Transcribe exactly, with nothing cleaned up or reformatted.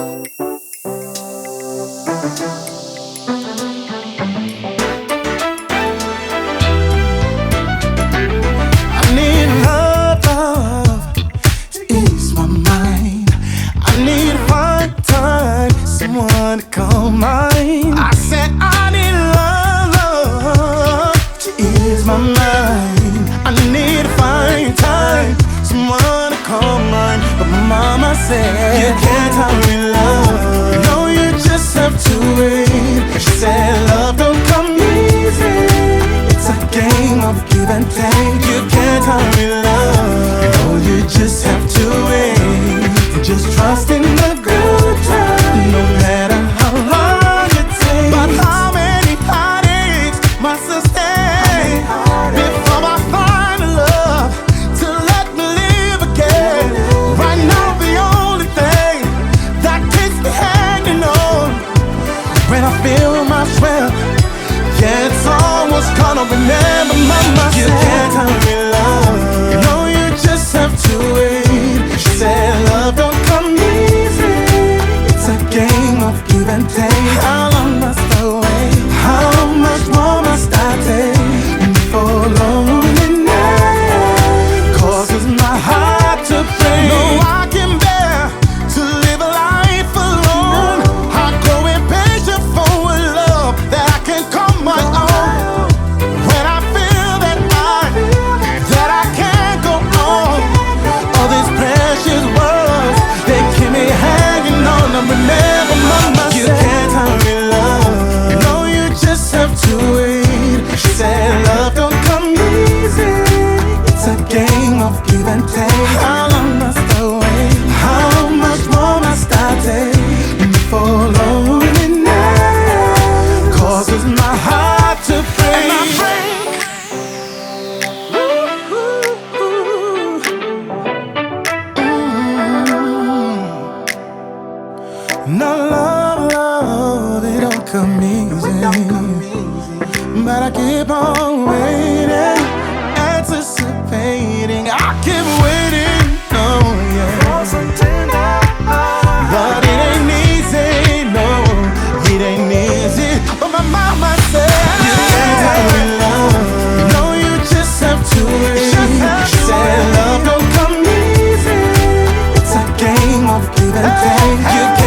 Someone to call mine. I said I need love, love to ease my mind. I need to find time, someone to call mine. But mama said you can't tell me love. No, you just have to wait. She said love don't come easy. It's a game of give and take. You can't tell me love. No, you just have to wait. Just trust in the good times, no matter how long it takes. But how many heartaches must I stay before I find a love to let me live again? Right now the only thing that keeps me hanging on, when I feel my strength, yeah, it's almost gonna remember mama said you can't tell me love. You know you just have to wait. She said love don't come easy. It's a game of give and take. How long must I wait? How much more must I take before loneliness causes my heart to break? No, I can bear to live a life alone. I grow impatient for a love that I can call my own. When I feel that I, that I can't go on, all these precious words, they keep me hanging on. I remember mama you said, can't tell me love. You know you just have to wait. She said love don't come easy. It's a game of give and take. How long must I wait? How much more must I take before loneliness causes my heart to break? And I break. Ooh, ooh, ooh. Mm. No love, love, it don't come easy. But I keep on waiting, anticipating. I keep waiting, oh yeah. But it ain't easy, no, it ain't easy. But my mama said you can't tell me love. No, you just have to wait. She said love don't come easy. It's a game of give and take. You